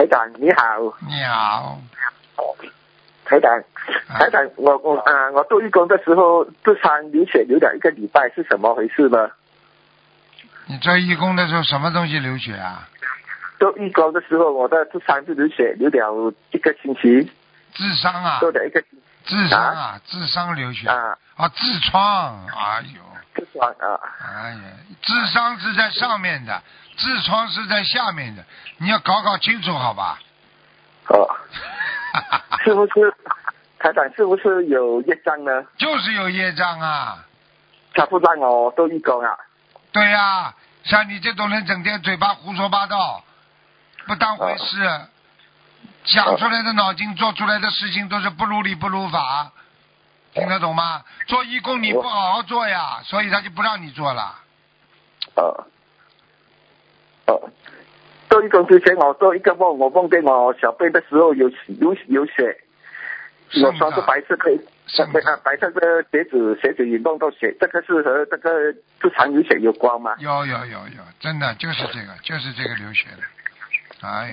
长你好。 你好。 台长，我做义工的时候痔疮流血流了1个礼拜，是什么回事呢？ 你做义工的时候什么东西流血啊？ 做义工的时候，我的痔疮就流血流了1个星期。 痔疮啊？ 做了1个痔疮啊？痔疮流血啊？痔疮，哎呦。痔疮啊。 哎呀，痔疮是在上面的，痔疮是在下面的，你要搞清楚好吧？ 是不是台长是不是有业障呢？ 就是有业障啊。 他不让我做义工啊。 对呀，像你这种人整天嘴巴胡说八道，不当回事，想出来的脑筋做出来的事情都是不如理不如法，听得懂吗？做义工你不好好做呀，所以他就不让你做了。 做义工之前我做一个梦，我梦见我小背的时候有血，我穿着白色的白色的鞋子也弄到血，这个是和这个痔疮流血有关吗？ 有，真的就是这个流血的。哎呀。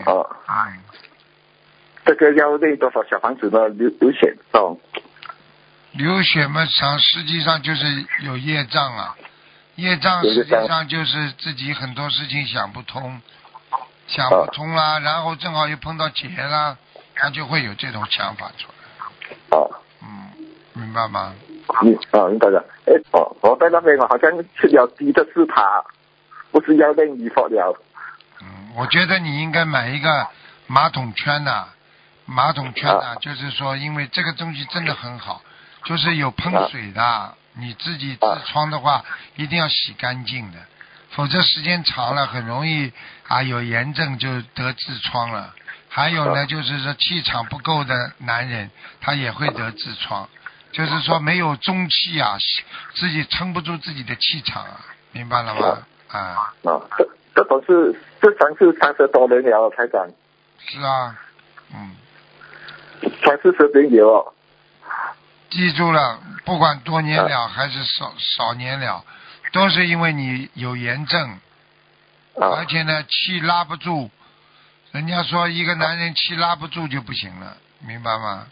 这个要练多少小房子呢？流血流血嘛，实际上就是有业障啊。业障实际上就是自己很多事情想不通啦，然后正好又碰到劫啦，他就会有这种想法出来。明白吗？ 明白了。我在那边我好像吃了鸡的4塔，不是要练礼佛了。 我觉得你应该买一个马桶圈呐，就是说，因为这个东西真的很好，就是有喷水的，你自己痔疮的话一定要洗干净的，否则时间长了很容易有炎症就得痔疮了。还有呢，就是说气场不够的男人他也会得痔疮，就是说没有中气啊，自己撑不住自己的气场啊，明白了吗？ 这种是30多年了，台长。 是啊 30年有。 记住了，不管多年了还是少年了，都是因为你有炎症，而且呢气拉不住。人家说一个男人气拉不住就不行了，明白吗？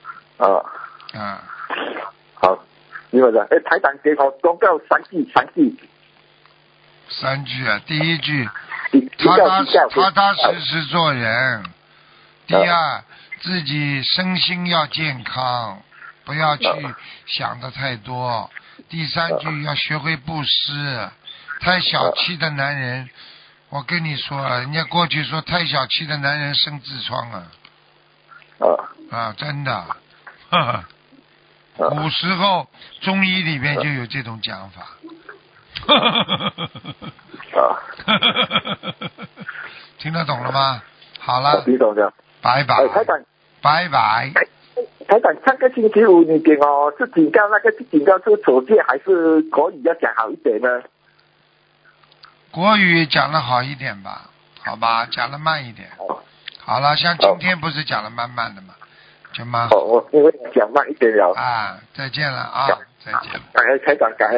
好，明白了。台长给我公告3句。 3句啊，第一句，踏踏实实做人。第二，自己身心要健康，不要去想的太多。第3句，要学会布施。太小气的男人，我跟你说，人家过去说太小气的男人生痔疮真的。古时候中医里面就有这种讲法。听得懂了吗？好了， 听懂了。 拜拜。拜拜。 台长，上个星期5你给我是警告，那个是警告是左界还是国语要讲好一点呢？ 国语讲的好一点吧，好吧，讲的慢一点。好了，像今天不是讲的慢慢的嘛，就蛮好。 我因为讲慢一点了。 再见了啊，再见了。 感恩台长，感恩。